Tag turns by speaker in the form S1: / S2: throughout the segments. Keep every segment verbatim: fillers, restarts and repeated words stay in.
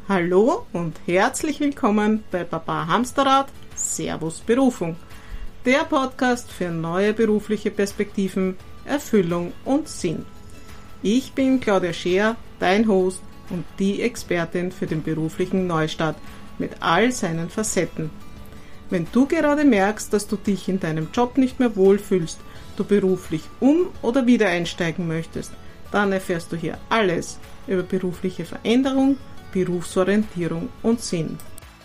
S1: Hallo und herzlich willkommen bei Papa Hamsterrad, Servus Berufung, der Podcast für neue berufliche Perspektiven, Erfüllung und Sinn. Ich bin Claudia Scheer, dein Host und die Expertin für den beruflichen Neustart mit all seinen Facetten. Wenn du gerade merkst, dass du dich in deinem Job nicht mehr wohlfühlst, du beruflich um- oder wieder einsteigen möchtest, dann erfährst du hier alles über berufliche Veränderung, Berufsorientierung und Sinn.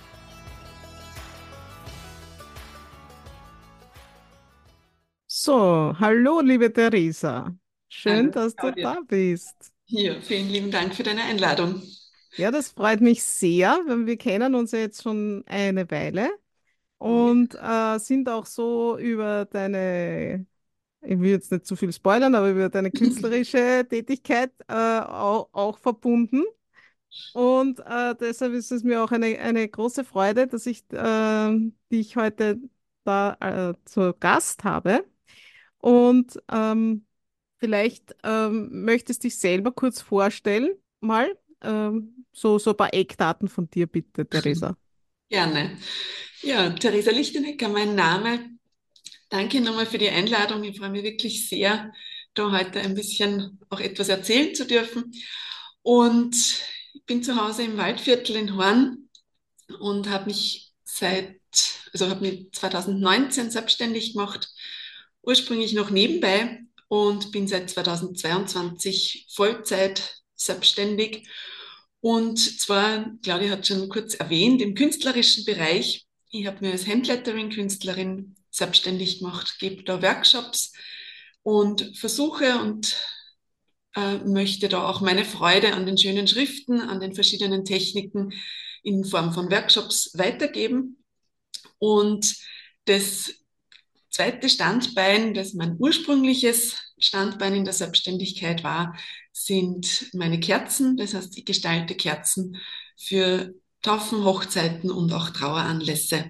S1: So, hallo liebe Theresa. Schön,
S2: Hallo,
S1: dass du
S2: Claudia.
S1: da bist.
S2: Hier, vielen lieben Dank für deine Einladung.
S1: Ja, das freut mich sehr, weil wir kennen uns ja jetzt schon eine Weile
S2: Oh ja.
S1: und äh, sind auch so über deine, ich will jetzt nicht zu viel spoilern, aber über deine künstlerische Tätigkeit äh, auch, auch verbunden. Und äh, deshalb ist es mir auch eine, eine große Freude, dass ich äh, dich heute da äh, zu Gast habe. Und ähm, vielleicht ähm, möchtest du dich selber kurz vorstellen, mal. Ähm, so, so ein paar Eckdaten von dir, bitte, Theresa.
S2: Gerne. Ja, Theresa Lichtenecker, mein Name. Danke nochmal für die Einladung. Ich freue mich wirklich sehr, da heute ein bisschen auch etwas erzählen zu dürfen. Und ich bin zu Hause im Waldviertel in Horn und habe mich seit, also habe mich zwanzig neunzehn selbstständig gemacht, ursprünglich noch nebenbei und bin seit zwanzig zweiundzwanzig Vollzeit selbstständig. Und zwar, Claudia hat schon kurz erwähnt, im künstlerischen Bereich. Ich habe mir als Handlettering-Künstlerin selbstständig gemacht, gebe da Workshops und versuche und äh, möchte da auch meine Freude an den schönen Schriften, an den verschiedenen Techniken in Form von Workshops weitergeben. Und das zweite Standbein, das mein ursprüngliches Standbein in der Selbstständigkeit war, sind meine Kerzen. Das heißt, ich gestalte Kerzen für Taufen, Hochzeiten und auch Traueranlässe.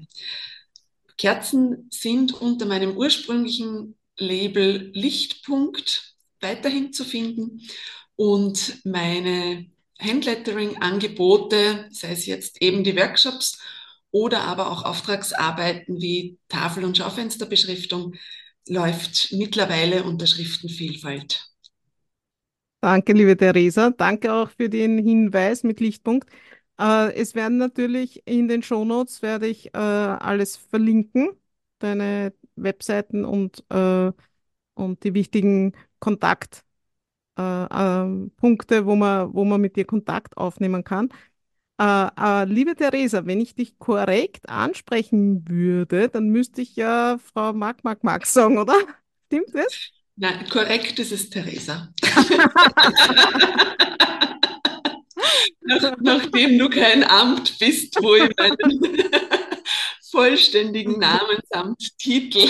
S2: Kerzen sind unter meinem ursprünglichen Label Lichtpunkt weiterhin zu finden und meine Handlettering-Angebote, sei es jetzt eben die Workshops oder aber auch Auftragsarbeiten wie Tafel- und Schaufensterbeschriftung, läuft mittlerweile unter Schriftenvielfalt.
S1: Danke, liebe Theresa. Danke auch für den Hinweis mit Lichtpunkt. Äh, es werden natürlich in den Shownotes werde ich äh, alles verlinken, deine Webseiten und, äh, und die wichtigen Kontakt, äh, ähm, Punkte, wo man, wo man mit dir Kontakt aufnehmen kann. Äh, äh, liebe Theresa, wenn ich dich korrekt ansprechen würde, dann müsste ich ja Frau Mark, Mark, Mark sagen, oder? Stimmt das?
S2: Nein, korrekt ist es, Theresa. Nach, nachdem du kein Amt bist, wo ich meinen vollständigen Namen samt Titel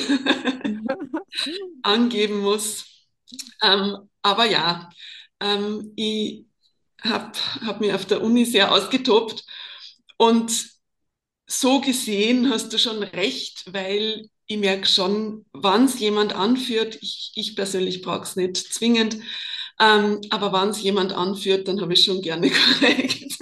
S2: angeben muss. Ähm, aber ja, ähm, ich habe hab mich auf der Uni sehr ausgetobt und so gesehen hast du schon recht, weil ich merke schon, wann es jemand anführt, ich, ich persönlich brauche es nicht zwingend, ähm, aber wann es jemand anführt, dann habe ich schon gerne korrekt.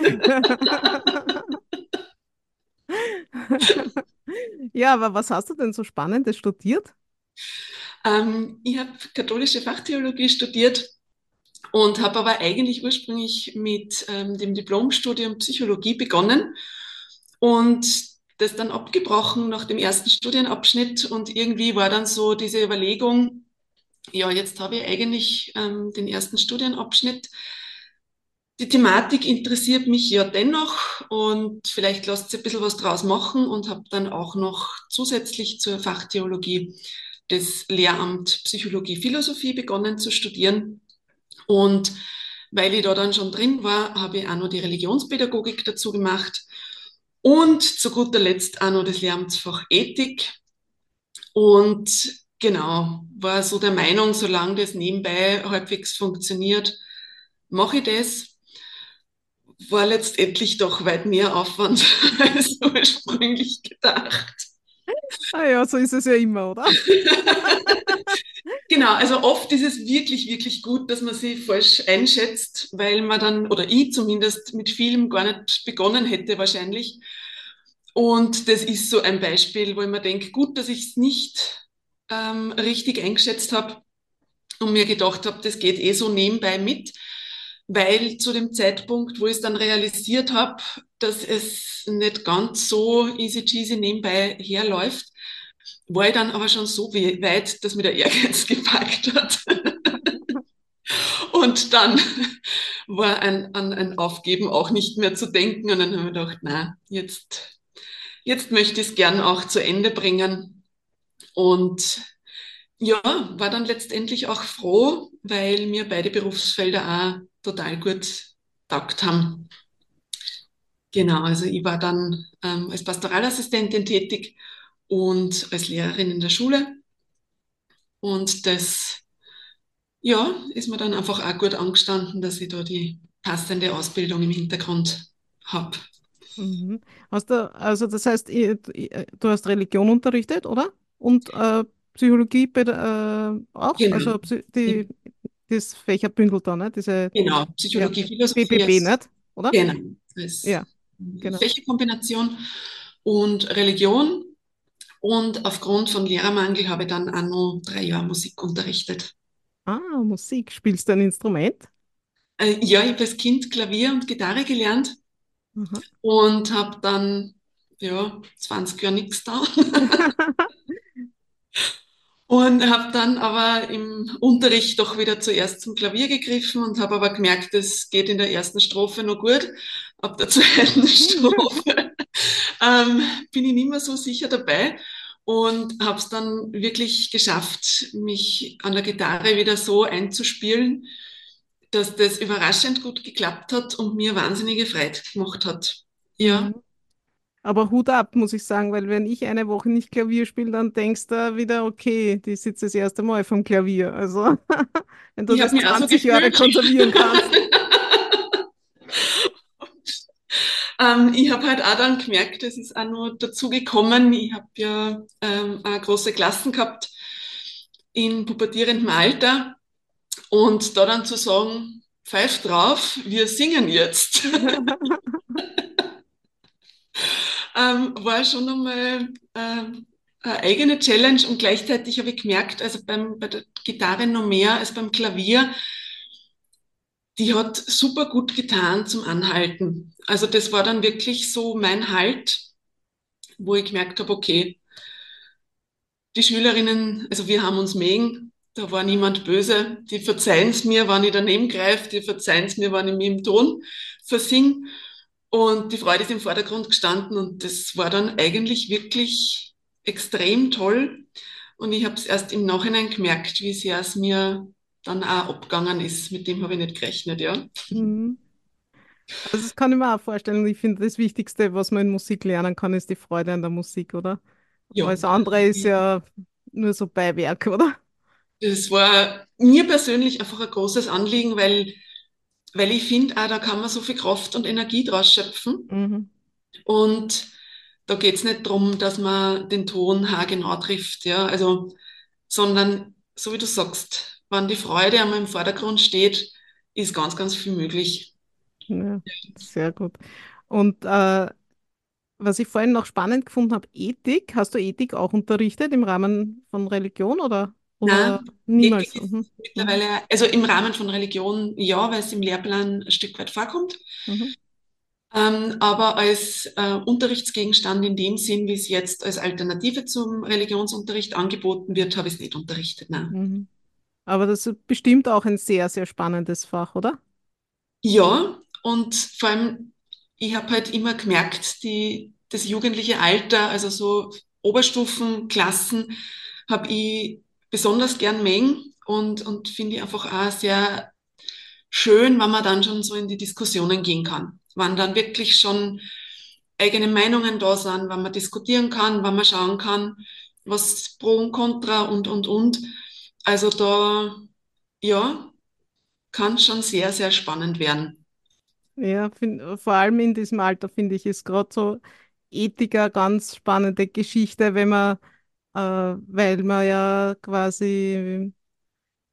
S1: Ja, aber was hast du denn so Spannendes studiert?
S2: Ähm, ich habe katholische Fachtheologie studiert und habe aber eigentlich ursprünglich mit ähm, dem Diplomstudium Psychologie begonnen und das dann abgebrochen nach dem ersten Studienabschnitt und irgendwie war dann so diese Überlegung, ja, jetzt habe ich eigentlich ähm, den ersten Studienabschnitt. Die Thematik interessiert mich ja dennoch und vielleicht lasst ihr ein bisschen was draus machen und habe dann auch noch zusätzlich zur Fachtheologie das Lehramt Psychologie, Philosophie begonnen zu studieren. Und weil ich da dann schon drin war, habe ich auch noch die Religionspädagogik dazu gemacht und zu guter Letzt auch noch das Lehramtsfach Ethik. Und genau, war so der Meinung, solange das nebenbei halbwegs funktioniert, mache ich das. War letztendlich doch weit mehr Aufwand als ursprünglich gedacht.
S1: Ah ja, so ist es ja immer, oder?
S2: Genau, also oft ist es wirklich, wirklich gut, dass man sie falsch einschätzt, weil man dann, oder ich zumindest, mit vielem gar nicht begonnen hätte wahrscheinlich. Und das ist so ein Beispiel, wo ich mir denke, gut, dass ich es nicht ähm, richtig eingeschätzt habe und mir gedacht habe, das geht eh so nebenbei mit, weil zu dem Zeitpunkt, wo ich es dann realisiert habe, dass es nicht ganz so easy cheesy nebenbei herläuft, war ich dann aber schon so weit, dass mir der Ehrgeiz gepackt hat. Und dann war ein, an ein Aufgeben auch nicht mehr zu denken. Und dann habe ich gedacht, na, jetzt, jetzt möchte ich es gern auch zu Ende bringen. Und ja, war dann letztendlich auch froh, weil mir beide Berufsfelder auch total gut taugt haben. Genau, also ich war dann ähm, als Pastoralassistentin tätig und als Lehrerin in der Schule. Und das, ja, ist mir dann einfach auch gut angestanden, dass ich da die passende Ausbildung im Hintergrund habe.
S1: Mhm. Hast du, also das heißt, ihr- ihr- du hast Religion unterrichtet, oder? Und äh, Psychologie bei der, äh, auch?
S2: Genau.
S1: Also Psy- die, das Fächerbündel da, ne? Diese,
S2: Genau,
S1: ja,
S2: Psychologie, Philosophie
S1: B B B,
S2: als,
S1: nicht? Oder?
S2: genau, als
S1: Ja, genau.
S2: Fächerkombination und Religion. Und aufgrund von Lehrermangel habe ich dann auch noch drei Jahre Musik unterrichtet.
S1: Ah, Musik. Spielst du ein Instrument?
S2: Äh, ja, ich habe als Kind Klavier und Gitarre gelernt
S1: Aha.
S2: und habe dann, ja, zwanzig Jahre nichts da. Und habe dann aber im Unterricht doch wieder zuerst zum Klavier gegriffen und habe aber gemerkt, es geht in der ersten Strophe noch gut. Ab der zweiten Strophe ähm, bin ich nicht mehr so sicher dabei und habe es dann wirklich geschafft, mich an der Gitarre wieder so einzuspielen, dass das überraschend gut geklappt hat und mir wahnsinnige Freude gemacht hat. Ja,
S1: Mhm. Aber Hut ab, muss ich sagen, weil wenn ich eine Woche nicht Klavier spiele, dann denkst du wieder, okay, die sitzt das erste Mal vom Klavier. Also, wenn du
S2: ich habe
S1: das
S2: mich auch so
S1: zwanzig Jahre
S2: gefühlt.
S1: konservieren kannst.
S2: Ähm, ich habe halt auch dann gemerkt, es ist auch noch dazu gekommen, ich habe ja ähm, auch große Klassen gehabt in pubertierendem Alter und da dann zu sagen, pfeift drauf, wir singen jetzt, ähm, war schon nochmal ähm, eine eigene Challenge und gleichzeitig habe ich gemerkt, also beim, bei der Gitarre noch mehr als beim Klavier, die hat super gut getan zum Anhalten. Also das war dann wirklich so mein Halt, wo ich gemerkt habe, okay, die Schülerinnen, also wir haben uns mögen, da war niemand böse. Die verzeihen es mir, wenn ich daneben greife, die verzeihen es mir, wenn ich mich im Ton versing. Und die Freude ist im Vordergrund gestanden und das war dann eigentlich wirklich extrem toll. Und ich habe es erst im Nachhinein gemerkt, wie sehr es mir dann auch abgegangen ist. Mit dem habe ich nicht gerechnet, ja.
S1: Mhm. Also das kann ich mir auch vorstellen. Ich finde, das Wichtigste, was man in Musik lernen kann, ist die Freude an der Musik, oder?
S2: Ja,
S1: Alles andere ist ja nur so Beiwerk, oder?
S2: das war mir persönlich einfach ein großes Anliegen, weil, weil ich finde, auch da kann man so viel Kraft und Energie draus schöpfen.
S1: Mhm.
S2: Und da geht's nicht drum, dass man den Ton haargenau trifft, ja, also, sondern so wie du sagst, wenn die Freude einmal im Vordergrund steht, ist ganz, ganz viel möglich.
S1: Ja, sehr gut. Und äh, was ich vorhin noch spannend gefunden habe, Ethik. Hast du Ethik auch unterrichtet im Rahmen von Religion oder,
S2: Na,
S1: oder niemals?
S2: Ethik ist
S1: Mhm. Mhm.
S2: mittlerweile, also im Rahmen von Religion, ja, weil es im Lehrplan ein Stück weit vorkommt.
S1: Mhm.
S2: Ähm, aber als äh, Unterrichtsgegenstand in dem Sinn, wie es jetzt als Alternative zum Religionsunterricht angeboten wird, habe ich es nicht unterrichtet. Nein.
S1: Mhm. Aber das ist bestimmt auch ein sehr, sehr spannendes Fach, oder?
S2: Ja, und vor allem, ich habe halt immer gemerkt, die, das jugendliche Alter, also so Oberstufenklassen, habe ich besonders gern mengen und, und finde ich einfach auch sehr schön, wenn man dann schon so in die Diskussionen gehen kann. Wenn dann wirklich schon eigene Meinungen da sind, wenn man diskutieren kann, wenn man schauen kann, was pro und contra und, und, und. Also da, ja, kann schon sehr, sehr spannend werden.
S1: Ja, find, vor allem in diesem Alter finde ich, ist gerade so Ethik eine ganz spannende Geschichte, wenn man, äh, weil man ja quasi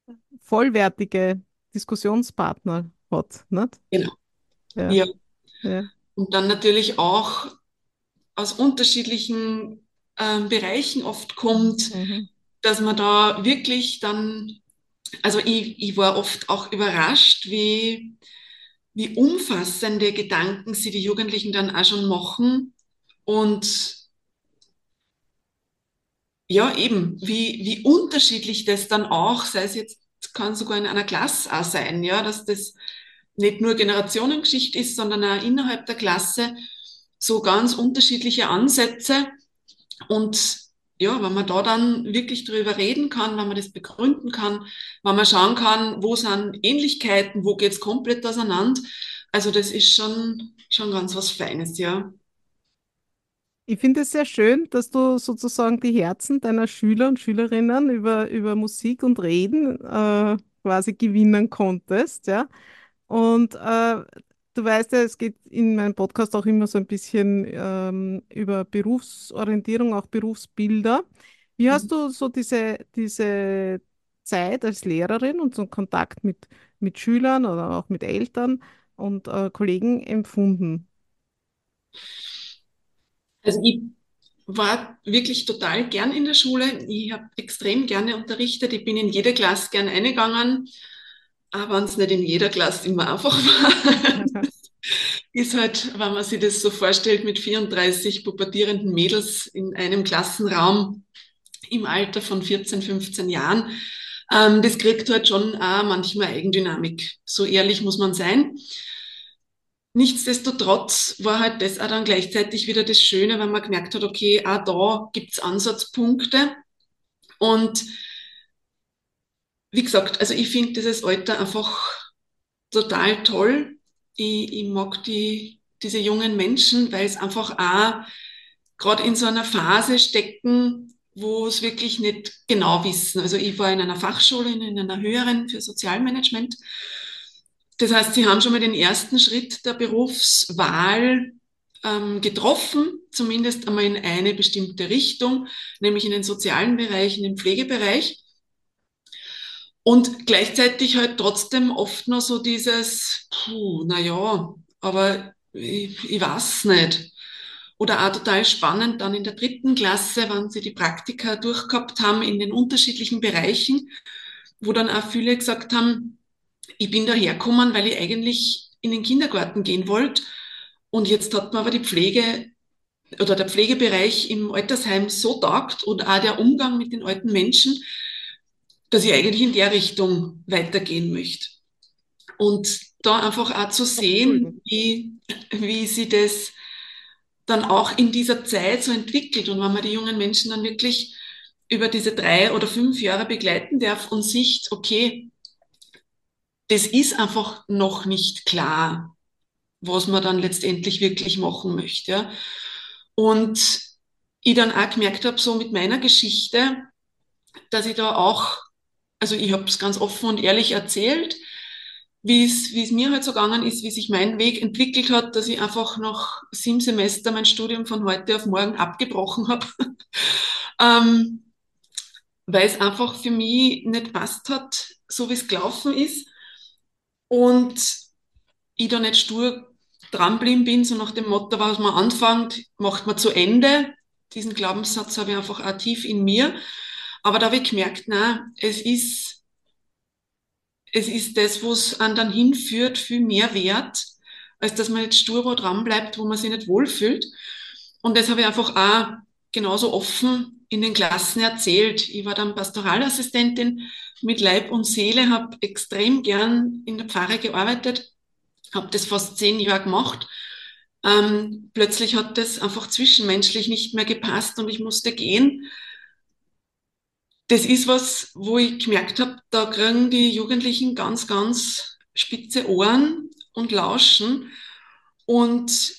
S1: vollwertige Diskussionspartner hat, nicht?
S2: Genau.
S1: Ja,
S2: Ja.
S1: ja.
S2: Und dann natürlich auch aus unterschiedlichen ähm, Bereichen oft kommt,
S1: Mhm.
S2: dass man da wirklich dann, also ich, ich war oft auch überrascht, wie, wie umfassende Gedanken sie die Jugendlichen dann auch schon machen und ja, eben, wie, wie unterschiedlich das dann auch, sei es jetzt, kann sogar in einer Klasse auch sein, ja, dass das nicht nur Generationengeschichte ist, sondern auch innerhalb der Klasse so ganz unterschiedliche Ansätze. Und ja, wenn man da dann wirklich drüber reden kann, wenn man das begründen kann, wenn man schauen kann, wo sind Ähnlichkeiten, wo geht's komplett auseinander. Also das ist schon, schon ganz was Feines, ja.
S1: Ich finde es sehr schön, dass du sozusagen die Herzen deiner Schüler und Schülerinnen über, über Musik und Reden äh, quasi gewinnen konntest, ja. Und äh, du weißt ja, es geht in meinem Podcast auch immer so ein bisschen ähm, über Berufsorientierung, auch Berufsbilder. Wie hast
S2: Mhm.
S1: du so diese, diese Zeit als Lehrerin und so einen Kontakt mit, mit Schülern oder auch mit Eltern und äh, Kollegen empfunden?
S2: Also ich war wirklich total gern in der Schule. Ich habe extrem gerne unterrichtet. Ich bin in jede Klasse gern eingegangen, aber wenn es nicht in jeder Klasse immer einfach war. Ist halt, wenn man sich das so vorstellt, mit vierunddreißig pubertierenden Mädels in einem Klassenraum im Alter von vierzehn, fünfzehn Jahren, ähm, das kriegt halt schon auch manchmal Eigendynamik. So ehrlich muss man sein. Nichtsdestotrotz war halt das auch dann gleichzeitig wieder das Schöne, weil man gemerkt hat, okay, auch da gibt's Ansatzpunkte. Und wie gesagt, also ich finde dieses Alter einfach total toll. Ich, ich mag die, diese jungen Menschen, weil es einfach auch gerade in so einer Phase stecken, wo es wirklich nicht genau wissen. Also ich war in einer Fachschule, in einer höheren für Sozialmanagement. Das heißt, sie haben schon mal den ersten Schritt der Berufswahl ähm, getroffen, zumindest einmal in eine bestimmte Richtung, nämlich in den sozialen Bereich, in den Pflegebereich. Und gleichzeitig halt trotzdem oft noch so dieses, puh, na ja, aber ich, ich weiß nicht. Oder auch total spannend dann in der dritten Klasse, wenn sie die Praktika durchgehabt haben in den unterschiedlichen Bereichen, wo dann auch viele gesagt haben, ich bin da hergekommen, weil ich eigentlich in den Kindergarten gehen wollte. Und jetzt hat mir aber die Pflege oder der Pflegebereich im Altersheim so taugt und auch der Umgang mit den alten Menschen, dass ich eigentlich in der Richtung weitergehen möchte. Und da einfach auch zu
S1: Entschuldigung.
S2: sehen, wie, wie sie das dann auch in dieser Zeit so entwickelt und wenn man die jungen Menschen dann wirklich über diese drei oder fünf Jahre begleiten darf und sieht, okay, das ist einfach noch nicht klar, was man dann letztendlich wirklich machen möchte. Ja. Und ich dann auch gemerkt habe, so mit meiner Geschichte, dass ich da auch, also ich habe es ganz offen und ehrlich erzählt, wie es, wie es mir halt so gegangen ist, wie sich mein Weg entwickelt hat, dass ich einfach nach sieben Semester mein Studium von heute auf morgen abgebrochen habe, ähm, weil es einfach für mich nicht passt hat, so wie es gelaufen ist. Und ich da nicht stur dranbleiben bin, so nach dem Motto, was man anfängt, macht man zu Ende. Diesen Glaubenssatz habe ich einfach auch tief in mir. Aber da habe ich gemerkt, na, es ist, es ist das, wo es einen dann hinführt, viel mehr wert, als dass man jetzt stur wo dran bleibt, wo man sich nicht wohlfühlt. Und das habe ich einfach auch genauso offen in den Klassen erzählt. Ich war dann Pastoralassistentin mit Leib und Seele, habe extrem gern in der Pfarre gearbeitet, habe das fast zehn Jahre gemacht. Ähm, plötzlich hat das einfach zwischenmenschlich nicht mehr gepasst und ich musste gehen. Das ist was, wo ich gemerkt habe, da kriegen die Jugendlichen ganz, ganz spitze Ohren und lauschen. Und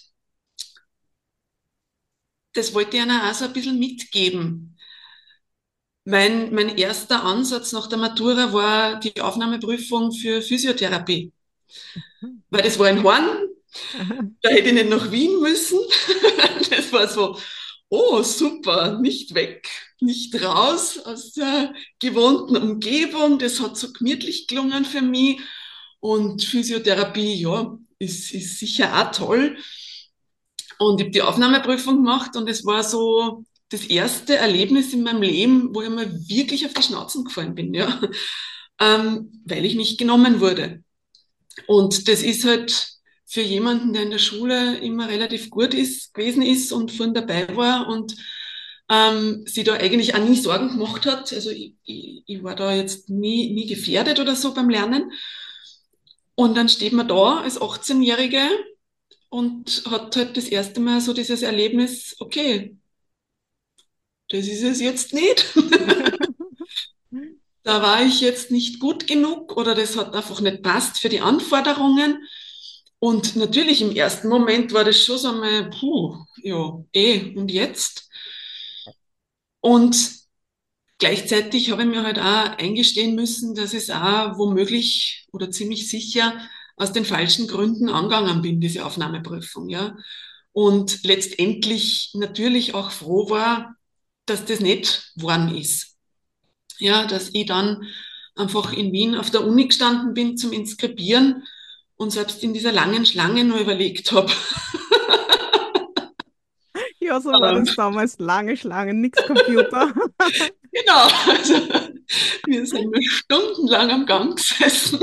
S2: das wollte ich ihnen auch so ein bisschen mitgeben. Mein, mein erster Ansatz nach der Matura war die Aufnahmeprüfung für Physiotherapie. Weil das war in Horn,
S1: Aha.
S2: da hätte ich nicht nach Wien müssen. Das war so, oh, super, nicht weg, nicht raus aus der gewohnten Umgebung. Das hat so gemütlich gelungen für mich. Und Physiotherapie, ja, ist, ist sicher auch toll. Und ich habe die Aufnahmeprüfung gemacht und es war so das erste Erlebnis in meinem Leben, wo ich mal wirklich auf die Schnauzen gefallen bin, ja, ähm, weil ich nicht genommen wurde. Und das ist halt für jemanden, der in der Schule immer relativ gut ist, gewesen ist und vorhin dabei war und ähm, sie da eigentlich auch nie Sorgen gemacht hat. Also ich, ich, ich war da jetzt nie, nie gefährdet oder so beim Lernen. Und dann steht man da als achtzehn-Jährige und hat halt das erste Mal so dieses Erlebnis, okay, das ist es jetzt nicht. Da war ich jetzt nicht gut genug oder das hat einfach nicht passt für die Anforderungen. Und natürlich im ersten Moment war das schon so mal, puh, ja, eh, und jetzt? Und gleichzeitig habe ich mir halt auch eingestehen müssen, dass es auch womöglich oder ziemlich sicher aus den falschen Gründen angegangen bin, diese Aufnahmeprüfung, ja. Und letztendlich natürlich auch froh war, dass das nicht geworden ist. Ja, dass ich dann einfach in Wien auf der Uni gestanden bin zum Inskribieren und selbst in dieser langen Schlange nur überlegt habe.
S1: Ja, so war das damals. Lange Schlangen, nix Computer.
S2: Genau, also wir sind nur stundenlang am Gang gesessen.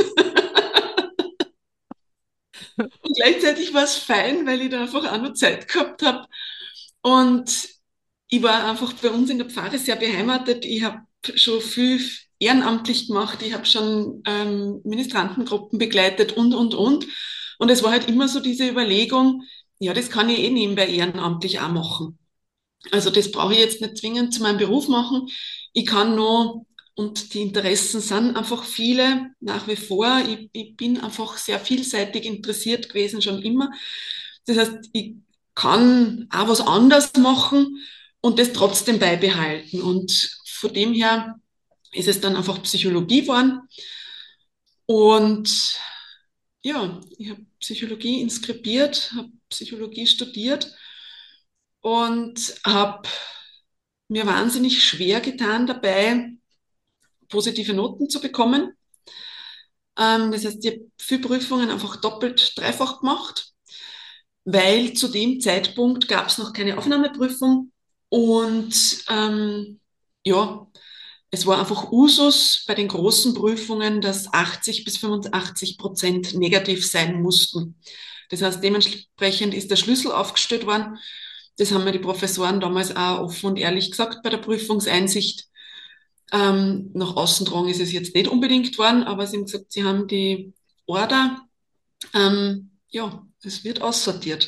S2: Und gleichzeitig war es fein, weil ich da einfach auch noch Zeit gehabt habe. Und ich war einfach bei uns in der Pfarre sehr beheimatet. Ich habe schon viel ehrenamtlich gemacht. Ich habe schon ähm, Ministrantengruppen begleitet und, und, und. Und es war halt immer so diese Überlegung, ja, das kann ich eh nebenbei ehrenamtlich auch machen. Also das brauche ich jetzt nicht zwingend zu meinem Beruf machen. Ich kann nur, und die Interessen sind einfach viele nach wie vor. Ich, ich bin einfach sehr vielseitig interessiert gewesen, schon immer. Das heißt, ich kann auch was anderes machen und das trotzdem beibehalten. Und von dem her ist es dann einfach Psychologie geworden. Und ja, ich habe Psychologie inskribiert, habe Psychologie studiert und habe mir wahnsinnig schwer getan dabei, positive Noten zu bekommen. Ähm, das heißt, ich habe viele Prüfungen einfach doppelt, dreifach gemacht, weil zu dem Zeitpunkt gab es noch keine Aufnahmeprüfung und ähm, ja, es war einfach Usus bei den großen Prüfungen, dass achtzig bis fünfundachtzig Prozent negativ sein mussten. Das heißt, dementsprechend ist der Schlüssel aufgestellt worden. Das haben mir die Professoren damals auch offen und ehrlich gesagt bei der Prüfungseinsicht. Ähm, nach außen dran ist es jetzt nicht unbedingt geworden, aber sie haben gesagt, sie haben die Order, ähm, ja, es wird aussortiert.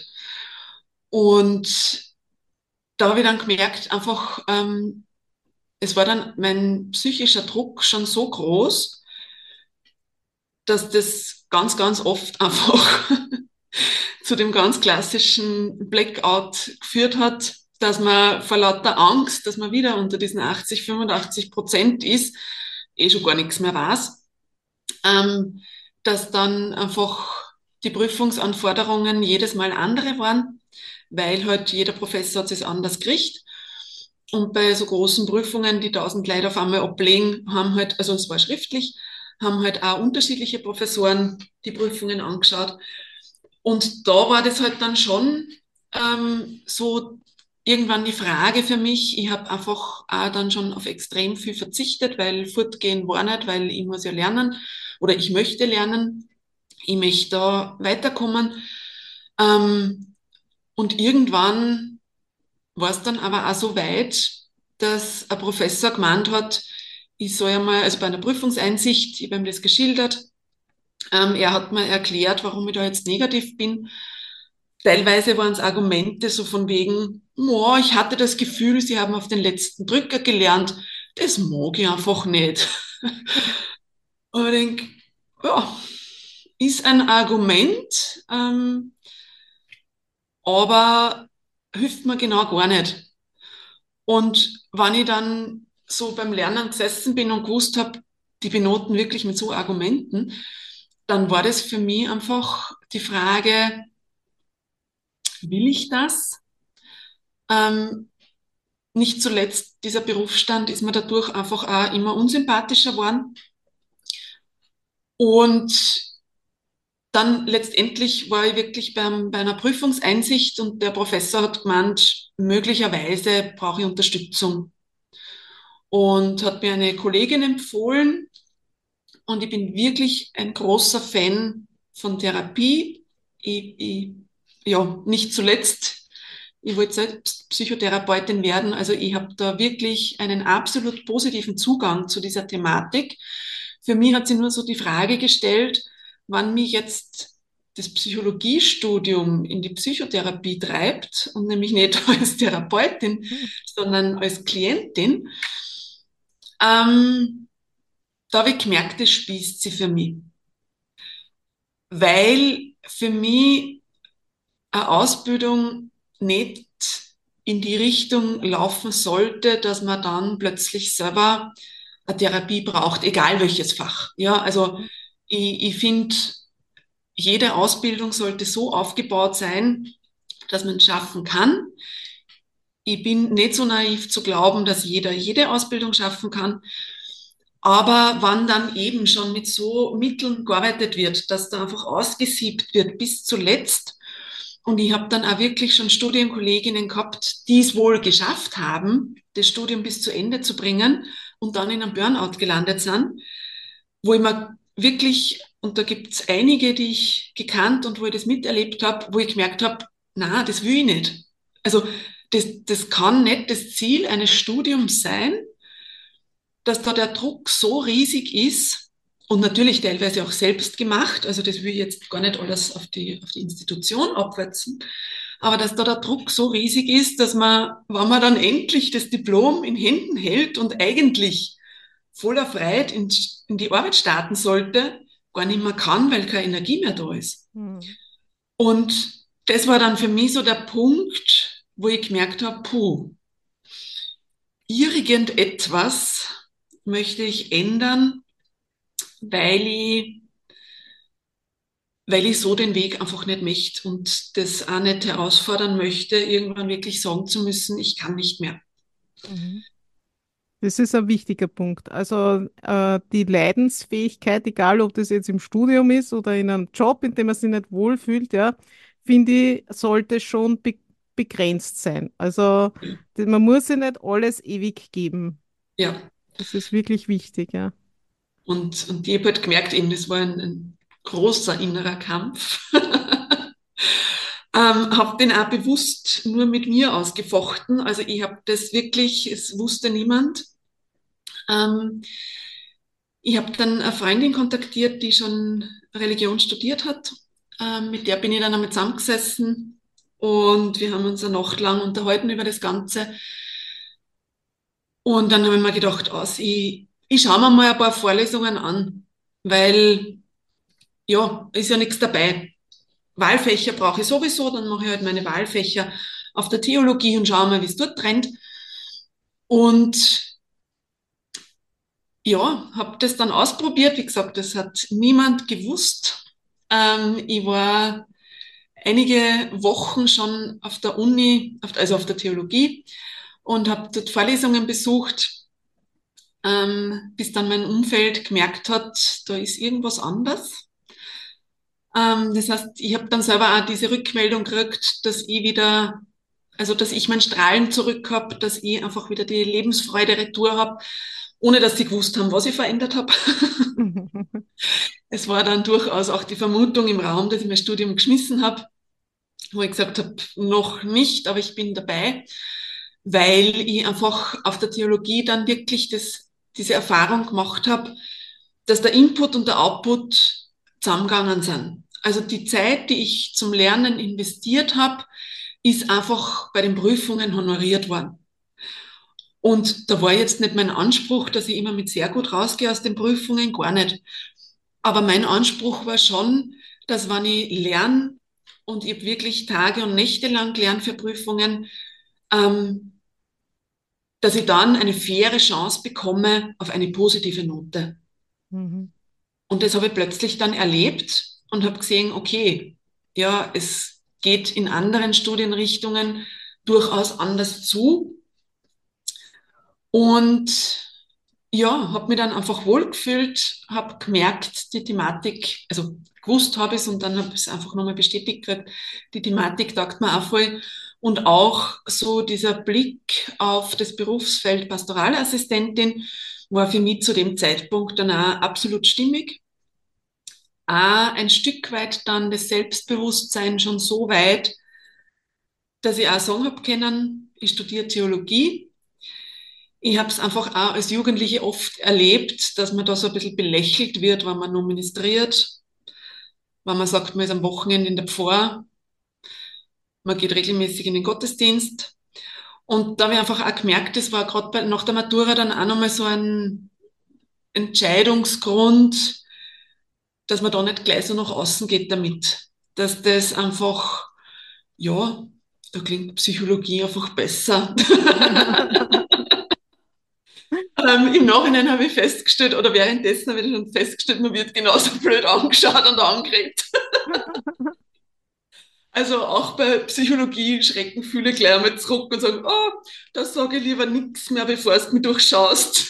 S2: Und da habe ich dann gemerkt, einfach, ähm, es war dann mein psychischer Druck schon so groß, dass das ganz, ganz oft einfach zu dem ganz klassischen Blackout geführt hat, dass man vor lauter Angst, dass man wieder unter diesen achtzig, fünfundachtzig Prozent ist, eh schon gar nichts mehr weiß, ähm, dass dann einfach die Prüfungsanforderungen jedes Mal andere waren, weil halt jeder Professor hat es anders gekriegt. Und bei so großen Prüfungen, die tausend Leute auf einmal ablegen, haben halt, also es war schriftlich, haben halt auch unterschiedliche Professoren die Prüfungen angeschaut. Und da war das halt dann schon ähm, so irgendwann die Frage für mich. Ich habe einfach auch dann schon auf extrem viel verzichtet, weil fortgehen war nicht, weil ich muss ja lernen oder ich möchte lernen. Ich möchte da weiterkommen. Ähm, und irgendwann war es dann aber auch so weit, dass ein Professor gemeint hat, ich soll ja mal, also bei einer Prüfungseinsicht, ich habe ihm das geschildert, ähm, er hat mir erklärt, warum ich da jetzt negativ bin. Teilweise waren es Argumente so von wegen, oh, ich hatte das Gefühl, Sie haben auf den letzten Drücker gelernt. Das mag ich einfach nicht. Und ich denke, ja, ist ein Argument, ähm, aber hilft mir genau gar nicht. Und wenn ich dann so beim Lernen gesessen bin und gewusst habe, die benoten wirklich mit so Argumenten, dann war das für mich einfach die Frage, will ich das? Ähm, nicht zuletzt dieser Berufsstand ist mir dadurch einfach auch immer unsympathischer geworden. Und dann letztendlich war ich wirklich beim, bei einer Prüfungseinsicht und der Professor hat gemeint, möglicherweise brauche ich Unterstützung und hat mir eine Kollegin empfohlen und ich bin wirklich ein großer Fan von Therapie. Ich, ich, ja, nicht zuletzt, ich wollte selbst Psychotherapeutin werden, also ich habe da wirklich einen absolut positiven Zugang zu dieser Thematik. Für mich hat sich nur so die Frage gestellt, wann mich jetzt das Psychologiestudium in die Psychotherapie treibt und nämlich nicht als Therapeutin,
S1: Hm.
S2: sondern als Klientin. Ähm, da habe ich gemerkt, das spießt sie für mich. Weil für mich eine Ausbildung nicht in die Richtung laufen sollte, dass man dann plötzlich selber eine Therapie braucht, egal welches Fach. Ja, also ich, ich finde, jede Ausbildung sollte so aufgebaut sein, dass man es schaffen kann. Ich bin nicht so naiv zu glauben, dass jeder jede Ausbildung schaffen kann. Aber wann dann eben schon mit so Mitteln gearbeitet wird, dass da einfach ausgesiebt wird bis zuletzt. Und ich habe dann auch wirklich schon Studienkolleginnen gehabt, die es wohl geschafft haben, das Studium bis zu Ende zu bringen und dann in einem Burnout gelandet sind, wo ich mir wirklich, und da gibt es einige, die ich gekannt und wo ich das miterlebt habe, wo ich gemerkt habe, na, das will ich nicht. Also das, das kann nicht das Ziel eines Studiums sein, dass da der Druck so riesig ist und natürlich teilweise auch selbst gemacht, also das will ich jetzt gar nicht alles auf die, auf die Institution abwälzen, aber dass da der Druck so riesig ist, dass man, wenn man dann endlich das Diplom in Händen hält und eigentlich voller Freiheit in, in die Arbeit starten sollte, gar nicht mehr kann, weil keine Energie mehr da ist.
S1: Hm.
S2: Und das war dann für mich so der Punkt, wo ich gemerkt habe, puh, irgendetwas möchte ich ändern, weil ich, weil ich so den Weg einfach nicht möchte und das auch nicht herausfordern möchte, irgendwann wirklich sagen zu müssen, ich kann nicht mehr.
S1: Mhm. Das ist ein wichtiger Punkt. Also äh, die Leidensfähigkeit, egal ob das jetzt im Studium ist oder in einem Job, in dem man sich nicht wohlfühlt, ja, finde ich, sollte schon be begrenzt sein. Also d- man muss sich nicht alles ewig geben.
S2: Ja,
S1: Das ist wirklich wichtig, ja.
S2: und, und ich habe halt gemerkt, eben, das war ein, ein großer innerer Kampf. Ähm, habe den auch bewusst nur mit mir ausgefochten. Also ich habe das wirklich, es wusste niemand. Ähm, ich habe dann eine Freundin kontaktiert, die schon Religion studiert hat. Ähm, mit der bin ich dann einmal zusammengesessen und wir haben uns eine Nacht lang unterhalten über das Ganze. Und dann habe ich mir gedacht, aus, ich, ich schaue mir mal ein paar Vorlesungen an, weil ja, ist ja nichts dabei. Wahlfächer brauche ich sowieso, dann mache ich halt meine Wahlfächer auf der Theologie und schaue mal, wie es dort trennt. Und ja, habe das dann ausprobiert. Wie gesagt, das hat niemand gewusst. Ähm, ich war einige Wochen schon auf der Uni, auf, also auf der Theologie und habe dort Vorlesungen besucht, ähm, bis dann mein Umfeld gemerkt hat, da ist irgendwas anders. Ähm, das heißt, ich habe dann selber auch diese Rückmeldung gekriegt, dass ich wieder, also dass ich mein Strahlen zurück habe, dass ich einfach wieder die Lebensfreude retour habe, ohne dass sie gewusst haben, was ich verändert habe. Es war dann durchaus auch die Vermutung im Raum, dass ich mein Studium geschmissen habe, wo ich gesagt habe, noch nicht, aber ich bin dabei, weil ich einfach auf der Theologie dann wirklich das, diese Erfahrung gemacht habe, dass der Input und der Output zusammengegangen sind. Also die Zeit, die ich zum Lernen investiert habe, ist einfach bei den Prüfungen honoriert worden. Und da war jetzt nicht mein Anspruch, dass ich immer mit sehr gut rausgehe aus den Prüfungen, gar nicht. Aber mein Anspruch war schon, dass wenn ich lerne und ich habe wirklich Tage und Nächte lang gelernt für Prüfungen, ähm, dass ich dann eine faire Chance bekomme auf eine positive Note.
S1: Mhm.
S2: Und das habe ich plötzlich dann erlebt und habe gesehen, okay, ja, es geht in anderen Studienrichtungen durchaus anders zu. Und ja, habe mich dann einfach wohlgefühlt, habe gemerkt, die Thematik, also gewusst habe ich es und dann habe ich es einfach nochmal bestätigt gekriegt, die Thematik taugt mir auch voll. Und auch so dieser Blick auf das Berufsfeld Pastoralassistentin war für mich zu dem Zeitpunkt dann auch absolut stimmig. Auch ein Stück weit dann das Selbstbewusstsein schon so weit, dass ich auch sagen habe können, ich studiere Theologie. Ich habe es einfach auch als Jugendliche oft erlebt, dass man da so ein bisschen belächelt wird, wenn man nur ministriert, wenn man sagt, man ist am Wochenende in der Pfarre, man geht regelmäßig in den Gottesdienst. Und da habe ich einfach auch gemerkt, das war gerade nach der Matura dann auch nochmal so ein Entscheidungsgrund, dass man da nicht gleich so nach außen geht damit. Dass das einfach, ja, da klingt Psychologie einfach besser. Ähm, im Nachhinein habe ich festgestellt, oder währenddessen habe ich schon festgestellt, man wird genauso blöd angeschaut und angeredet. Also auch bei Psychologie schrecken viele gleich einmal zurück und sagen, oh, da sage ich lieber nichts mehr, bevor du mich durchschaust.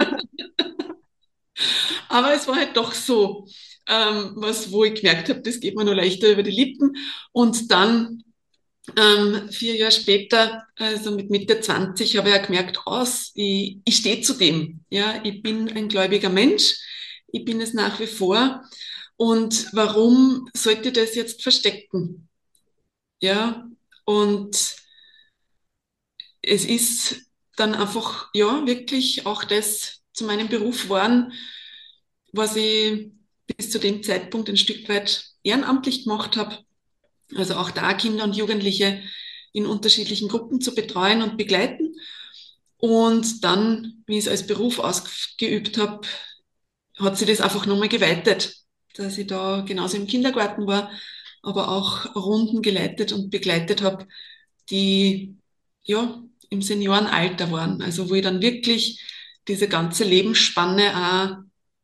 S2: Aber es war halt doch so, ähm, was, wo ich gemerkt habe, das geht mir nur leichter über die Lippen. Und dann ähm, vier Jahre später, also mit Mitte zwanzig, habe ich ja gemerkt, aus, ich, ich stehe zu dem. Ja, ich bin ein gläubiger Mensch. Ich bin es nach wie vor. Und warum sollte ich das jetzt verstecken? Ja, und es ist dann einfach, ja, wirklich auch das zu meinem Beruf geworden, was ich bis zu dem Zeitpunkt ein Stück weit ehrenamtlich gemacht habe. Also auch da Kinder und Jugendliche in unterschiedlichen Gruppen zu betreuen und begleiten. Und dann, wie ich es als Beruf ausgeübt habe, hat sich das einfach nochmal geweitet, dass ich da genauso im Kindergarten war, aber auch Runden geleitet und begleitet habe, die ja im Seniorenalter waren. Also wo ich dann wirklich diese ganze Lebensspanne auch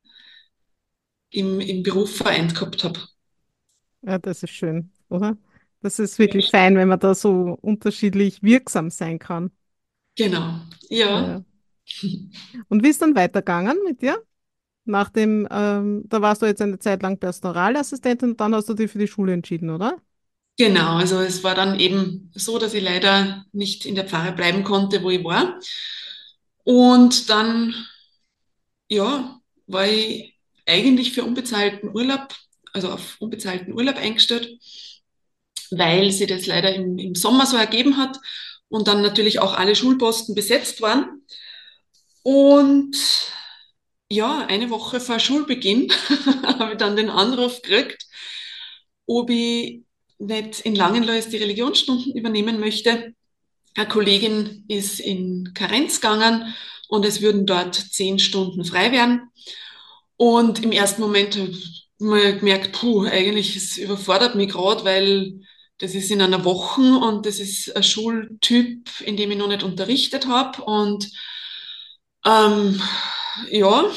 S2: im, im Beruf vereint gehabt habe.
S1: Ja, das ist schön, oder? Das ist wirklich fein, wenn man da so unterschiedlich wirksam sein kann.
S2: Genau, ja.
S1: Ja. Und wie ist dann weitergegangen mit dir? Nach dem, ähm, da warst du jetzt eine Zeit lang Personalassistentin und dann hast du dich für die Schule entschieden, oder?
S2: Genau, also es war dann eben so, dass ich leider nicht in der Pfarre bleiben konnte, wo ich war. Und dann, ja, war ich eigentlich für unbezahlten Urlaub, also auf unbezahlten Urlaub eingestellt, weil sie das leider im, im Sommer so ergeben hat und dann natürlich auch alle Schulposten besetzt waren. Und ja, eine Woche vor Schulbeginn habe ich dann den Anruf gekriegt, ob ich nicht in Langenlois die Religionsstunden übernehmen möchte. Eine Kollegin ist in Karenz gegangen und es würden dort zehn Stunden frei werden. Und im ersten Moment habe ich mal gemerkt, puh, eigentlich es überfordert mich gerade, weil das ist in einer Woche und das ist ein Schultyp, in dem ich noch nicht unterrichtet habe. Und ähm, ja,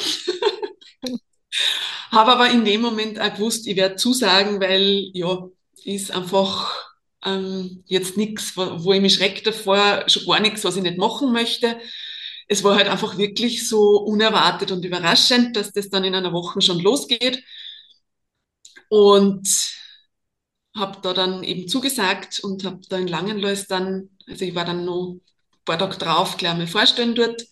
S2: habe aber in dem Moment auch gewusst, ich werde zusagen, weil ja, ist einfach ähm, jetzt nichts, wo, wo ich mich schrecke davor, schon gar nichts, was ich nicht machen möchte. Es war halt einfach wirklich so unerwartet und überraschend, dass das dann in einer Woche schon losgeht. Und habe da dann eben zugesagt und habe da in Langenlois dann, also ich war dann noch ein paar Tage drauf, gleich mal vorstellen dort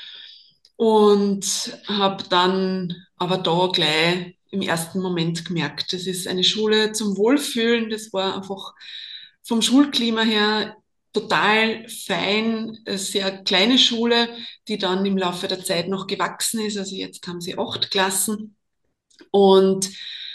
S2: und habe dann aber da gleich im ersten Moment gemerkt, das ist eine Schule zum Wohlfühlen. Das war einfach vom Schulklima her total fein, eine sehr kleine Schule, die dann im Laufe der Zeit noch gewachsen ist. Also jetzt haben sie acht Klassen und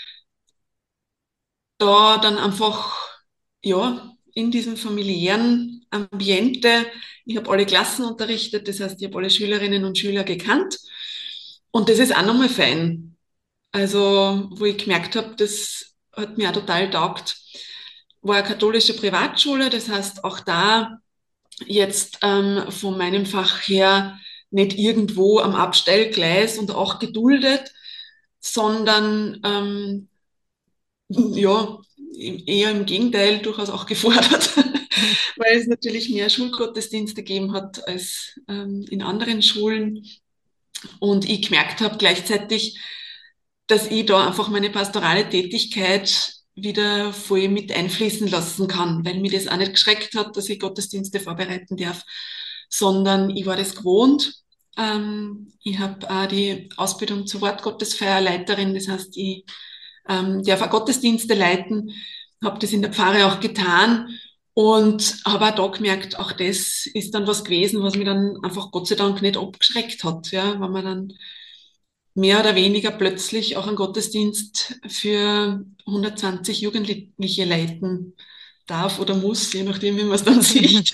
S2: da dann einfach, ja, in diesem familiären Ambiente, ich habe alle Klassen unterrichtet, das heißt, ich habe alle Schülerinnen und Schüler gekannt und das ist auch nochmal fein. Also, wo ich gemerkt habe, das hat mir auch total taugt, war eine katholische Privatschule, das heißt, auch da jetzt ähm, von meinem Fach her nicht irgendwo am Abstellgleis und auch geduldet, sondern ähm, ja, eher im Gegenteil, durchaus auch gefordert. weil es natürlich mehr Schulgottesdienste gegeben hat als ähm, in anderen Schulen. Und ich gemerkt habe gleichzeitig, dass ich da einfach meine pastorale Tätigkeit wieder voll mit einfließen lassen kann, weil mir das auch nicht geschreckt hat, dass ich Gottesdienste vorbereiten darf, sondern ich war das gewohnt. Ähm, ich habe auch die Ausbildung zur Wortgottesfeierleiterin, das heißt, ich ähm, darf auch Gottesdienste leiten, habe das in der Pfarre auch getan und habe auch da gemerkt, auch das ist dann was gewesen, was mich dann einfach Gott sei Dank nicht abgeschreckt hat, ja, wenn man dann mehr oder weniger plötzlich auch einen Gottesdienst für hundertzwanzig Jugendliche leiten darf oder muss, je nachdem, wie man es dann sieht.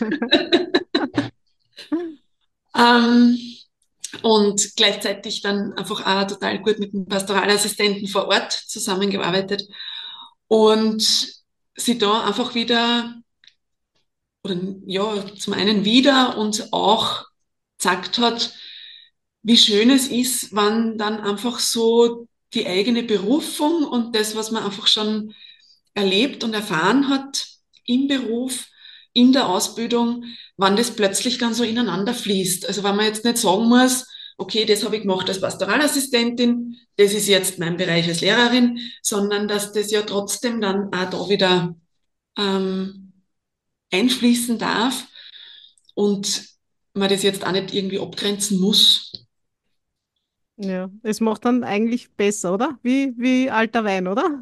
S2: ähm, und gleichzeitig dann einfach auch total gut mit dem Pastoralassistenten vor Ort zusammengearbeitet und sie da einfach wieder, oder ja, zum einen wieder und auch gesagt hat, wie schön es ist, wenn dann einfach so die eigene Berufung und das, was man einfach schon erlebt und erfahren hat im Beruf, in der Ausbildung, wann das plötzlich dann so ineinander fließt. Also wenn man jetzt nicht sagen muss, okay, das habe ich gemacht als Pastoralassistentin, das ist jetzt mein Bereich als Lehrerin, sondern dass das ja trotzdem dann auch da wieder ähm, einfließen darf und man das jetzt auch nicht irgendwie abgrenzen muss.
S1: Ja, es macht dann eigentlich besser, oder? Wie, wie alter Wein, oder?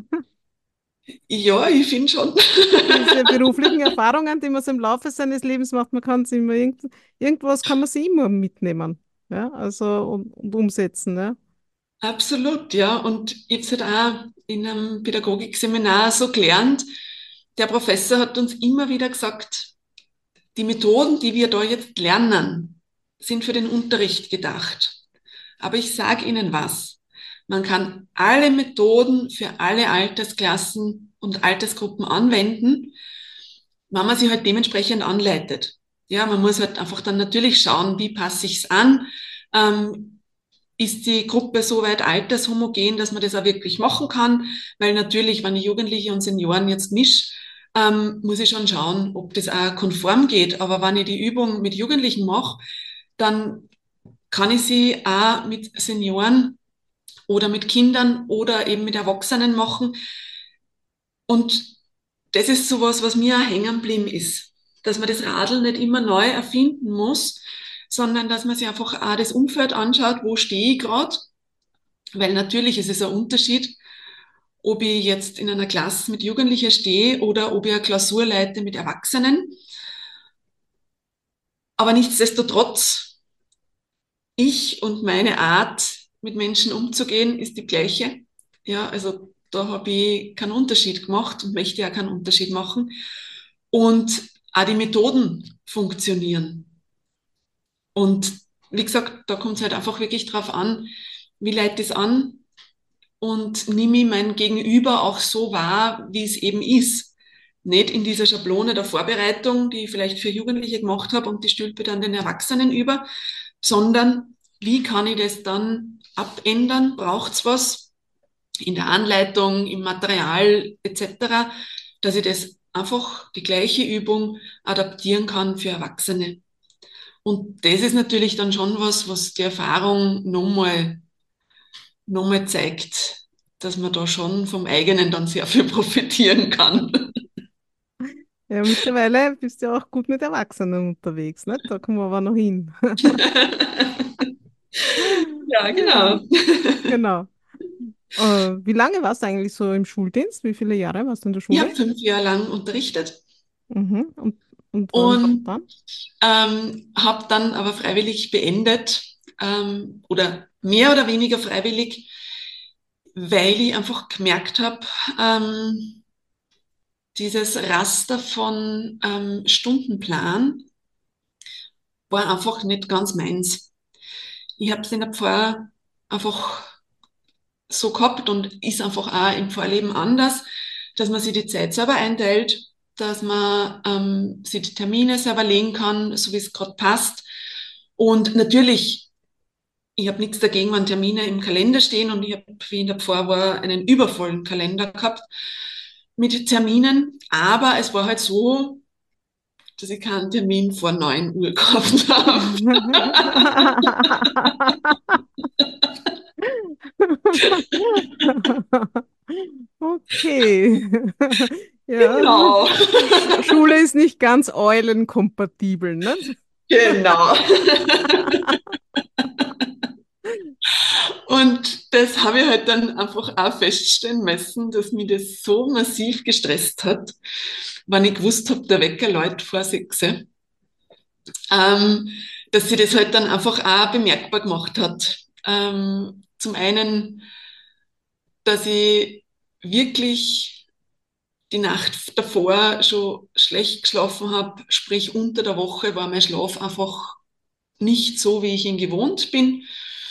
S2: Ja, ich finde schon.
S1: Diese beruflichen Erfahrungen, die man so im Laufe seines Lebens macht, man kann sie immer irgend, irgendwas kann man sie immer mitnehmen. Ja, also und, und umsetzen, ja.
S2: Absolut, ja. Und ich habe es halt auch in einem Pädagogikseminar so gelernt. Der Professor hat uns immer wieder gesagt, die Methoden, die wir da jetzt lernen, sind für den Unterricht gedacht. Aber ich sage Ihnen was. Man kann alle Methoden für alle Altersklassen und Altersgruppen anwenden, wenn man sie halt dementsprechend anleitet. Ja, man muss halt einfach dann natürlich schauen, wie passe ich es an. Ähm, ist die Gruppe so weit altershomogen, dass man das auch wirklich machen kann? Weil natürlich, wenn ich Jugendliche und Senioren jetzt mische, ähm, muss ich schon schauen, ob das auch konform geht. Aber wenn ich die Übung mit Jugendlichen mache, dann kann ich sie auch mit Senioren oder mit Kindern oder eben mit Erwachsenen machen. Und das ist sowas, was mir auch hängen geblieben ist, dass man das Radl nicht immer neu erfinden muss, sondern dass man sich einfach auch das Umfeld anschaut, wo stehe ich gerade, weil natürlich ist es ein Unterschied, ob ich jetzt in einer Klasse mit Jugendlichen stehe oder ob ich eine Klausur leite mit Erwachsenen. Aber nichtsdestotrotz, ich und meine Art, mit Menschen umzugehen, ist die gleiche. Ja, also da habe ich keinen Unterschied gemacht und möchte auch keinen Unterschied machen. Und auch die Methoden funktionieren. Und wie gesagt, da kommt es halt einfach wirklich drauf an, wie leite ich es an und nehme ich mein Gegenüber auch so wahr, wie es eben ist. Nicht in dieser Schablone der Vorbereitung, die ich vielleicht für Jugendliche gemacht habe und die stülpe dann den Erwachsenen über, sondern wie kann ich das dann abändern? Braucht es was in der Anleitung, im Material et cetera, dass ich das einfach die gleiche Übung adaptieren kann für Erwachsene. Und das ist natürlich dann schon was, was die Erfahrung nochmal nochmal zeigt, dass man da schon vom eigenen dann sehr viel profitieren kann.
S1: Ja, mittlerweile bist du ja auch gut mit Erwachsenen unterwegs, ne? Da kommen wir aber noch hin.
S2: Ja,
S1: Ja,
S2: genau.
S1: genau. Äh, wie lange warst du eigentlich so im Schuldienst? Wie viele Jahre warst du in der
S2: Ich
S1: Schule?
S2: habe fünf Jahre lang unterrichtet
S1: Mhm. Und, und wann war
S2: und
S1: dann?
S2: ähm, habe dann aber freiwillig beendet ähm, oder mehr oder weniger freiwillig, weil ich einfach gemerkt habe, ähm, dieses Raster von ähm, Stundenplan war einfach nicht ganz meins. Ich habe es in der Pfarre einfach so gehabt und ist einfach auch im Vorleben anders, dass man sich die Zeit selber einteilt, dass man ähm, sich die Termine selber legen kann, so wie es gerade passt. Und natürlich, ich habe nichts dagegen, wenn Termine im Kalender stehen und ich habe, wie in der Pfarre war, einen übervollen Kalender gehabt mit Terminen. Aber es war halt so, dass ich keinen Termin vor neun Uhr gehabt habe.
S1: Okay. Ja,
S2: Genau,
S1: Sch- Schule ist nicht ganz eulenkompatibel, ne?
S2: genau. Und das habe ich halt dann einfach auch feststellen müssen, dass mich das so massiv gestresst hat, wenn ich gewusst habe, der Wecker läutet vor sechs, ähm, dass sie das halt dann einfach auch bemerkbar gemacht hat. Ähm, zum einen, dass ich wirklich die Nacht davor schon schlecht geschlafen habe, sprich unter der Woche war mein Schlaf einfach nicht so, wie ich ihn gewohnt bin.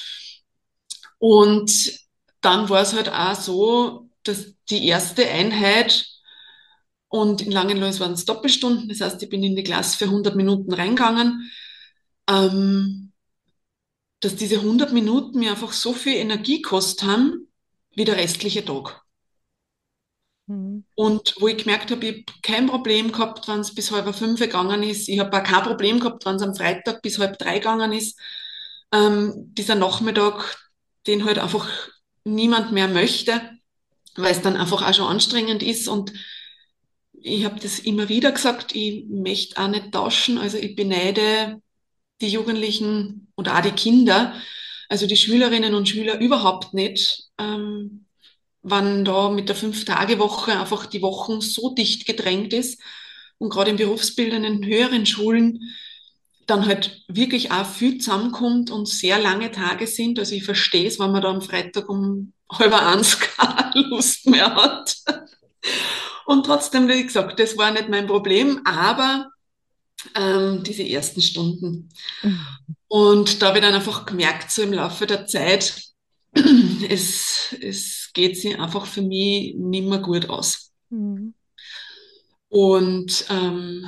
S2: Und dann war es halt auch so, dass die erste Einheit und in Langenlois waren es Doppelstunden, das heißt, ich bin in die Klasse für hundert Minuten reingegangen, ähm, dass diese hundert Minuten mir einfach so viel Energie gekostet haben, wie der restliche Tag.
S1: Mhm.
S2: Und wo ich gemerkt habe, ich habe kein Problem gehabt, wenn es bis halb fünf gegangen ist. Ich habe auch kein Problem gehabt, wenn es am Freitag bis halb drei gegangen ist. Ähm, dieser Nachmittag, den halt einfach niemand mehr möchte, weil es dann einfach auch schon anstrengend ist. Und ich habe das immer wieder gesagt, ich möchte auch nicht tauschen. Also ich beneide die Jugendlichen und auch die Kinder, also die Schülerinnen und Schüler überhaupt nicht, ähm, wann da mit der Fünf-Tage-Woche einfach die Wochen so dicht gedrängt ist und gerade in berufsbildenden höheren Schulen dann halt wirklich auch viel zusammenkommt und sehr lange Tage sind. Also ich verstehe es, wenn man da am Freitag um halb eins keine Lust mehr hat. Und trotzdem, wie gesagt, das war nicht mein Problem, aber ähm, diese ersten Stunden. Und da habe ich dann einfach gemerkt, so im Laufe der Zeit, es, es geht sich einfach für mich nicht mehr gut aus.
S1: Mhm.
S2: Und ähm,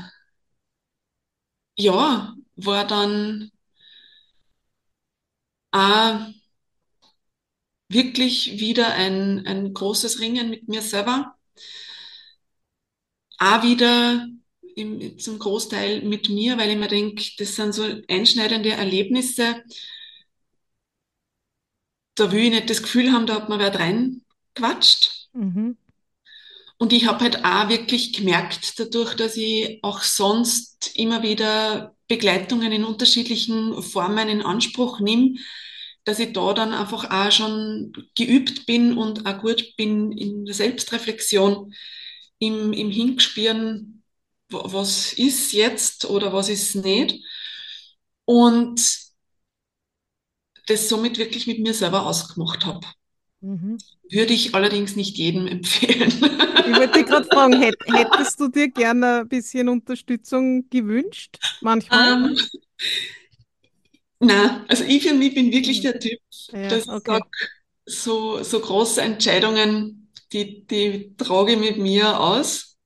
S2: ja, war dann auch wirklich wieder ein, ein großes Ringen mit mir selber. Auch wieder im, zum Großteil mit mir, weil ich mir denke, das sind so einschneidende Erlebnisse. Da will ich nicht das Gefühl haben, da hat man wer reinquatscht.
S1: Mhm.
S2: Und ich habe halt auch wirklich gemerkt, dadurch, dass ich auch sonst immer wieder Begleitungen in unterschiedlichen Formen in Anspruch nehme, dass ich da dann einfach auch schon geübt bin und auch gut bin in der Selbstreflexion, im, im Hinspüren, wa- was ist jetzt oder was ist nicht. Und das somit wirklich mit mir selber ausgemacht habe.
S1: Mhm.
S2: Würde ich allerdings nicht jedem empfehlen.
S1: Ich wollte dich gerade fragen, hätt, hättest du dir gerne ein bisschen Unterstützung gewünscht? Manchmal?
S2: ähm, Na, also ich für mich bin wirklich
S1: Mhm.
S2: der Typ,
S1: Ja,
S2: dass ich
S1: okay.
S2: sage, so, so große Entscheidungen, die, die trage ich mit mir aus.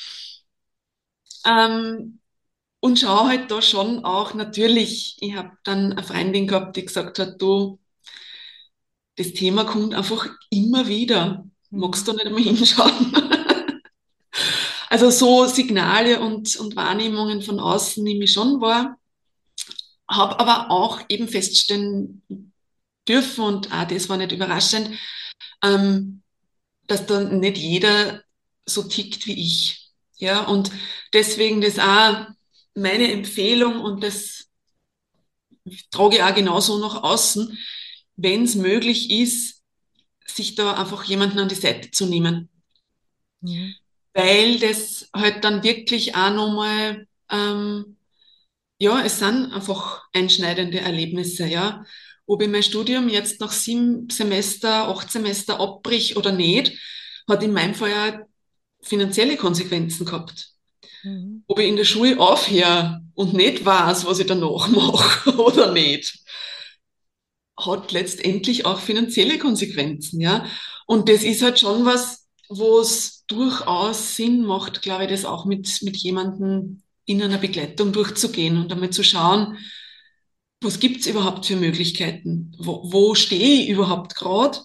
S2: Ähm, und schaue halt da schon auch natürlich, ich habe dann eine Freundin gehabt, die gesagt hat, du, das Thema kommt einfach immer wieder.
S1: Mhm.
S2: Magst du nicht einmal hinschauen? Also so Signale und, und Wahrnehmungen von außen nehme ich schon wahr, habe aber auch eben feststellen dürfen und auch das war nicht überraschend, ähm, dass dann nicht jeder so tickt wie ich. Ja, und deswegen das auch meine Empfehlung und das trage ich auch genauso nach außen, wenn es möglich ist, sich da einfach jemanden an die Seite zu nehmen.
S1: Mhm.
S2: Weil das halt dann wirklich auch nochmal, ähm, ja, es sind einfach einschneidende Erlebnisse, ja. Ob ich mein Studium jetzt nach sieben Semester, acht Semester abbrich oder nicht, hat in meinem Fall ja finanzielle Konsequenzen gehabt.
S1: Mhm.
S2: Ob ich in der Schule aufhöre und nicht weiß, was ich danach mache oder nicht, hat letztendlich auch finanzielle Konsequenzen, ja. Und das ist halt schon was, wo es durchaus Sinn macht, glaube ich, das auch mit, mit jemandem in einer Begleitung durchzugehen und einmal zu schauen, was gibt's überhaupt für Möglichkeiten? Wo, wo stehe ich überhaupt gerade?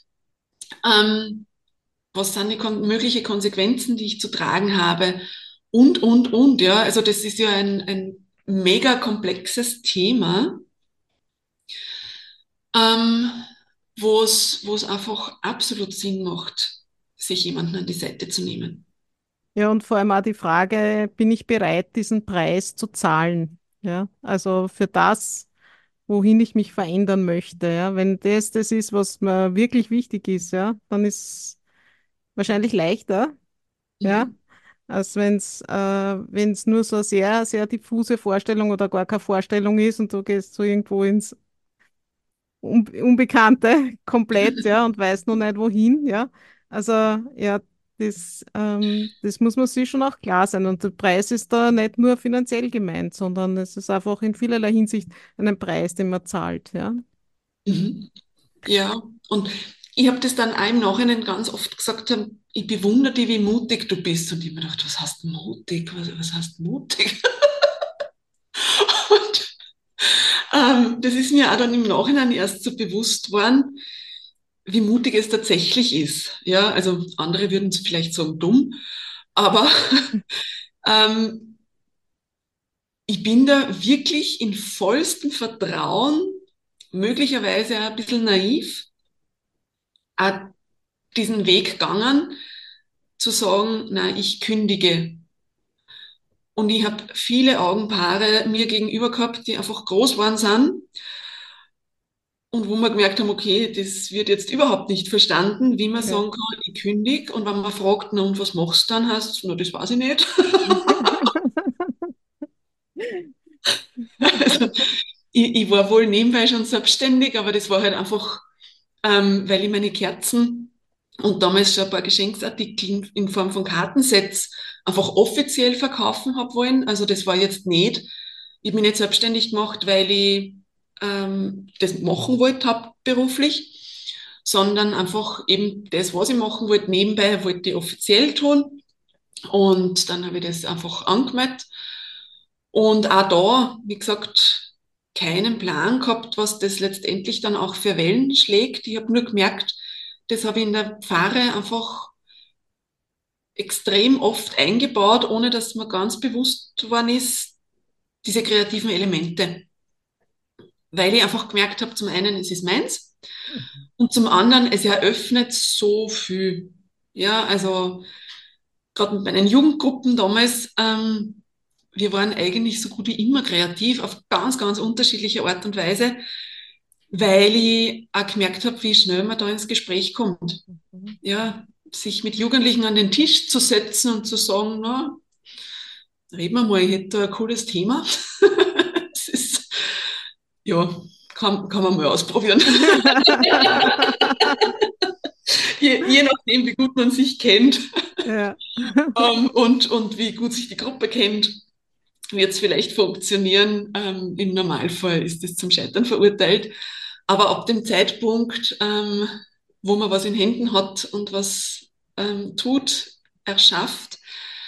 S2: Ähm, was sind die kon mögliche Konsequenzen, die ich zu tragen habe? und, und, und, ja. Also das ist ja ein, ein mega komplexes Thema, ähm, wo es, wo es einfach absolut Sinn macht, sich jemanden an die Seite zu nehmen.
S1: Ja, und vor allem auch die Frage, bin ich bereit, diesen Preis zu zahlen? Ja, also für das, wohin ich mich verändern möchte. Ja, wenn das das ist, was mir wirklich wichtig ist, ja, dann ist es wahrscheinlich leichter, ja,
S2: Mhm.
S1: als wenn es äh, wenn es nur so eine sehr, sehr diffuse Vorstellung oder gar keine Vorstellung ist und du gehst so irgendwo ins Un Unbekannte komplett, ja, und weiß noch nicht wohin, ja. Also, ja, das, ähm, das muss man sich schon auch klar sein. Und der Preis ist da nicht nur finanziell gemeint, sondern es ist einfach in vielerlei Hinsicht ein Preis, den man zahlt, ja.
S2: Mhm. Ja, und ich habe das dann auch im Nachhinein ganz oft gesagt, ähm, ich bewundere dich, wie mutig du bist. Und ich habe mir gedacht, was heißt mutig? Was, was heißt mutig? Und ähm, das ist mir auch dann im Nachhinein erst so bewusst worden, wie mutig es tatsächlich ist. Ja, also andere würden es vielleicht sagen dumm, aber ähm, ich bin da wirklich in vollstem Vertrauen, möglicherweise auch ein bisschen naiv, auch diesen Weg gegangen, zu sagen, na, ich kündige. Und ich habe viele Augenpaare mir gegenüber gehabt, die einfach groß geworden sind und wo wir gemerkt haben, okay, das wird jetzt überhaupt nicht verstanden, wie man
S1: Ja.
S2: sagen kann, ich kündige. Und wenn man fragt, na, und was machst du dann, heißt es, na, das weiß ich nicht. Also, ich, ich war wohl nebenbei schon selbstständig, aber das war halt einfach, ähm, weil ich meine Kerzen und damals schon ein paar Geschenksartikel in, in Form von Kartensets einfach offiziell verkaufen habe wollen. Also das war jetzt nicht, ich bin nicht selbstständig gemacht, weil ich ähm, das machen wollte, hauptberuflich, sondern einfach eben das, was ich machen wollte, nebenbei wollte ich offiziell tun. Und dann habe ich das einfach angemeldet. Und auch da, wie gesagt, keinen Plan gehabt, was das letztendlich dann auch für Wellen schlägt. Ich habe nur gemerkt, das habe ich in der Pfarre einfach extrem oft eingebaut, ohne dass mir ganz bewusst worden ist, diese kreativen Elemente. Weil ich einfach gemerkt habe, zum einen, es ist meins und zum anderen, es eröffnet so viel. Ja, also gerade mit meinen Jugendgruppen damals, ähm, wir waren eigentlich so gut wie immer kreativ auf ganz, ganz unterschiedliche Art und Weise, weil ich auch gemerkt habe, wie schnell man da ins Gespräch kommt. Ja, sich mit Jugendlichen an den Tisch zu setzen und zu sagen, na, reden wir mal, ich hätte da ein cooles Thema. Das ist, ja, kann, kann man mal ausprobieren. Je, je nachdem, wie gut man sich kennt,
S1: Ja.
S2: ähm, und, und wie gut sich die Gruppe kennt, wird es vielleicht funktionieren. Ähm, im Normalfall ist es zum Scheitern verurteilt. Aber ab dem Zeitpunkt, ähm, wo man was in Händen hat und was ähm, tut, erschafft,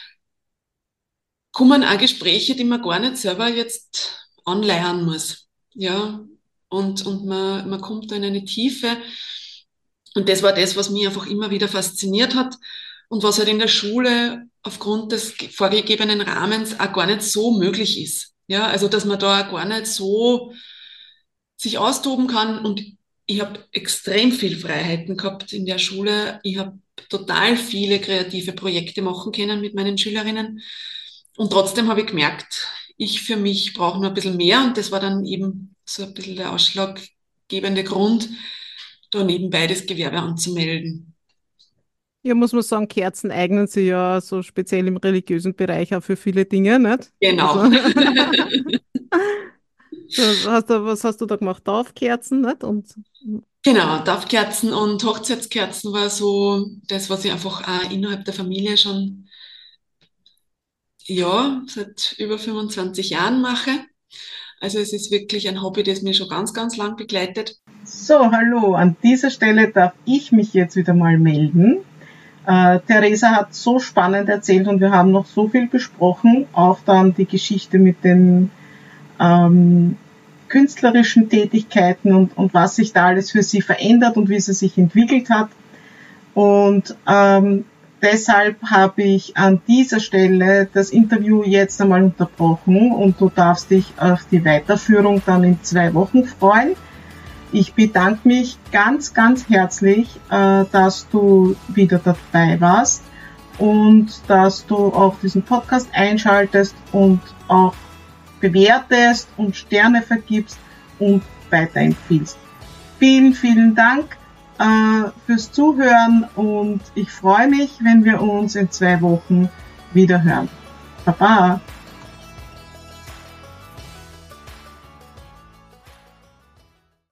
S2: kommen auch Gespräche, die man gar nicht selber jetzt anleiern muss. Ja, und, und man, man kommt da in eine Tiefe. Und das war das, was mich einfach immer wieder fasziniert hat und was halt in der Schule aufgrund des vorgegebenen Rahmens auch gar nicht so möglich ist. Ja, also dass man da auch gar nicht so sich austoben kann. Und ich habe extrem viel Freiheiten gehabt in der Schule. Ich habe total viele kreative Projekte machen können mit meinen Schülerinnen. Und trotzdem habe ich gemerkt, ich für mich brauche noch ein bisschen mehr. Und das war dann eben so ein bisschen der ausschlaggebende Grund, da nebenbei das Gewerbe anzumelden.
S1: Ja, muss man sagen, Kerzen eignen sich ja so speziell im religiösen Bereich auch für viele Dinge, nicht? Also,
S2: Genau.
S1: so, hast du, was hast du da gemacht? Taufkerzen, nicht? Und
S2: Genau, Taufkerzen und Hochzeitskerzen war so das, was ich einfach auch innerhalb der Familie schon, ja, seit über fünfundzwanzig Jahren mache. Also es ist wirklich ein Hobby, das mir schon ganz, ganz lang begleitet.
S1: so, hallo, an dieser Stelle darf ich mich jetzt wieder mal melden. Äh, Theresa hat so spannend erzählt und wir haben noch so viel besprochen, auch dann die Geschichte mit den ähm, künstlerischen Tätigkeiten und, und was sich da alles für sie verändert und wie sie sich entwickelt hat. Und ähm, deshalb habe ich an dieser Stelle das Interview jetzt einmal unterbrochen und du darfst dich auf die Weiterführung dann in zwei Wochen freuen. Ich bedanke mich ganz, ganz herzlich, äh, dass du wieder dabei warst und dass du auch diesen Podcast einschaltest und auch bewertest und Sterne vergibst und weiterempfiehlst. Vielen, vielen Dank äh, fürs Zuhören und ich freue mich, wenn wir uns in zwei Wochen wieder hören. Baba!